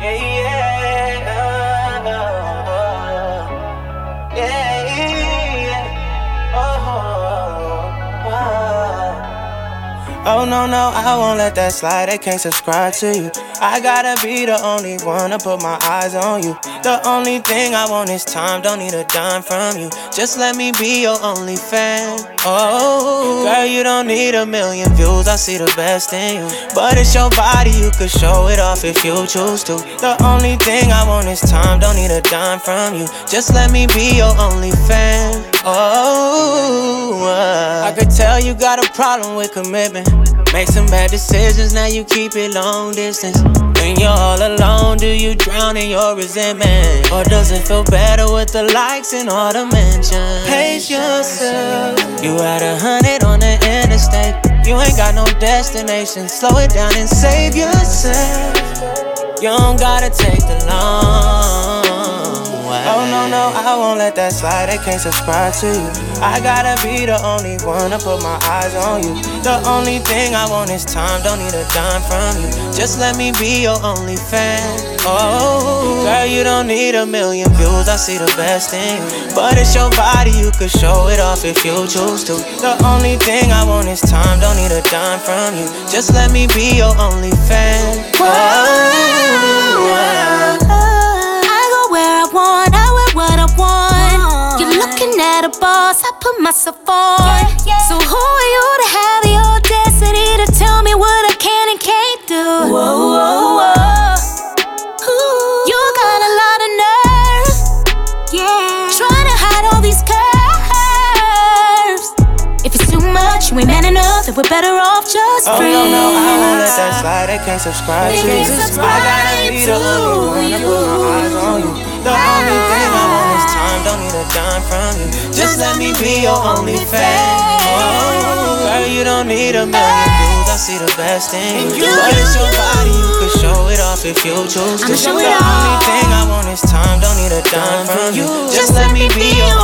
Yeah, yeah, yeah, yeah, oh no, no, I won't let that slide, I can't subscribe to you. I gotta be the only one to put my eyes on you. The only thing I want is time, don't need a dime from you. Just let me be your only fan. Oh, girl, you don't need a million views, I see the best in you. But it's your body, you could show it off if you choose to. The only thing I want is time, don't need a dime from you. Just let me be your only fan. Oh, I could tell you got a problem with commitment. Make some bad decisions, now you keep it long distance. When you're all alone, do you drown in your resentment? Or does it feel better with the likes and all the mentions? Pace yourself. You at 100 on the interstate. You ain't got no destination. Slow it down and save yourself. You don't gotta take the long way. Oh no, no, I won't let that slide, I can't subscribe to you. I gotta be the only one to put my eyes on you. The only thing I want is time, don't need a dime from you. Just let me be your only fan. Oh, girl, you don't need a million views, I see the best in you. But it's your body, you could show it off if you choose to. The only thing I want is time, don't need a dime from you. Just let me be your only fan. At a boss, I put myself on. So who are you to have the audacity to tell me what I can and can't do? Whoa, whoa, whoa. Ooh, you got a lot of nerve, yeah. Trying to hide all these curves. If it's too much, you ain't man enough, then we're better off just friends. Oh no, no, I won't let that slide, I can't subscribe to you. I gotta be the only one to put my eyes on you. The only thing I want is time, don't need a dime from you. Just let me be your only fan. Oh, girl, you don't need a million views, I see the best in you. But it's your body, you could show it off if you choose to. The only thing I want is time, don't need a dime from you. Just let me be your